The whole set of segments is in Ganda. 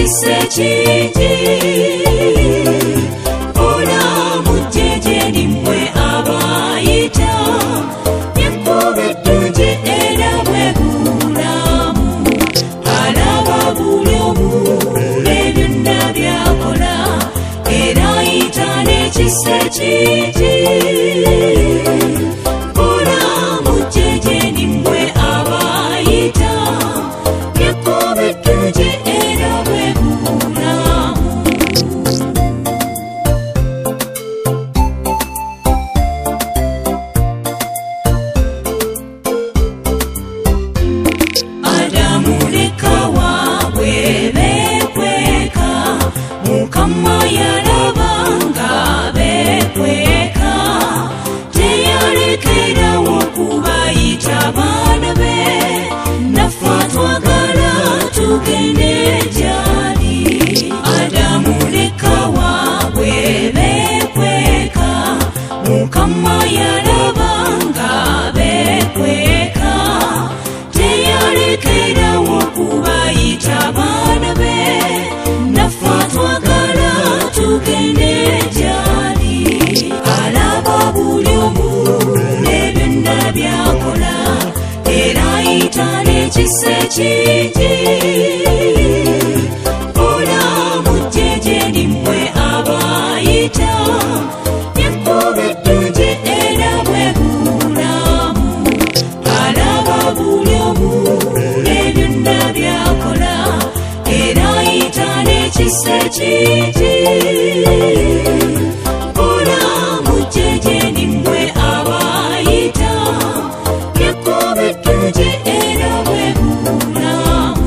ekisa kingi olamujjeje nimwe abayita yakkuba eddungi era bwegulamu alaba buli omu ebyonna byakola era ayita n'ekisa kingi olamujjeje nimwe abayita yakkuba eddungi era bwegulamu Adamu ne Kawa bwe beekweka Mukama yalaba nga beekweka teyalekerawo kubayita baana be naffe twagala tugende gy'ali Adamu ne Kawa bwe beekweka Mukama yalaba nga beekweka teyalekerawo kubayita baana be naffe twagala tugende gy'ali alaba buli omu n'ebyonna byakola era ayita n'ekisa kingi olamujjeje nimwe abayita yakkuba eddungi era bwegulamu alaba buli omu n'ebyonna byakola era ayita n'ekisa kingi olamujjeje nimwe abayita yakkuba eddungi era bwegulamu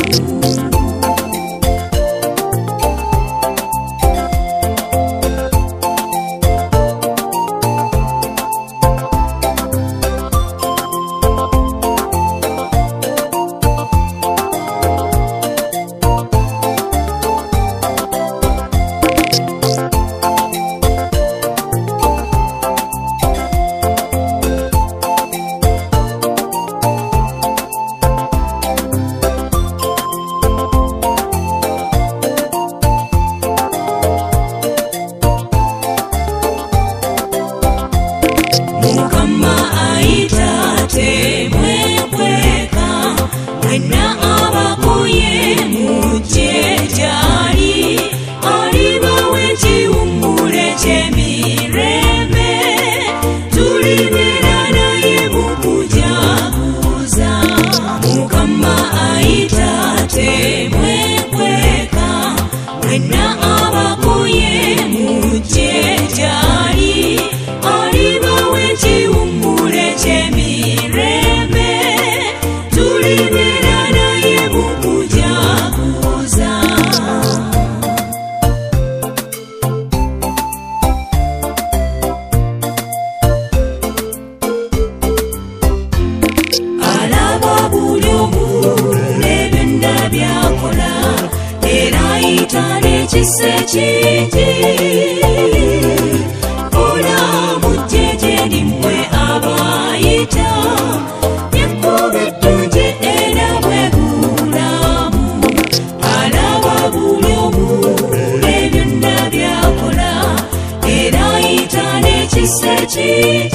Mukama ayita temwekweka mwenna abakoye mujje gy'ali alibawa ekiwummule ky'emirembe tulibeera naye mu kujaguza Mukama ayita temwekweka mwenna abakoye mujje gy'ali alibawa ekiwummule ky'emirembe tulibeera naye mu kujaguza alaba buli omu n'ebyonna byakola era ayita n'ekisa kingi olamujjeje nimwe abayita yakkuba eddungi era bwegulamu alaba buli omu n'ebyonna byakola era ayita n'ekisa kingi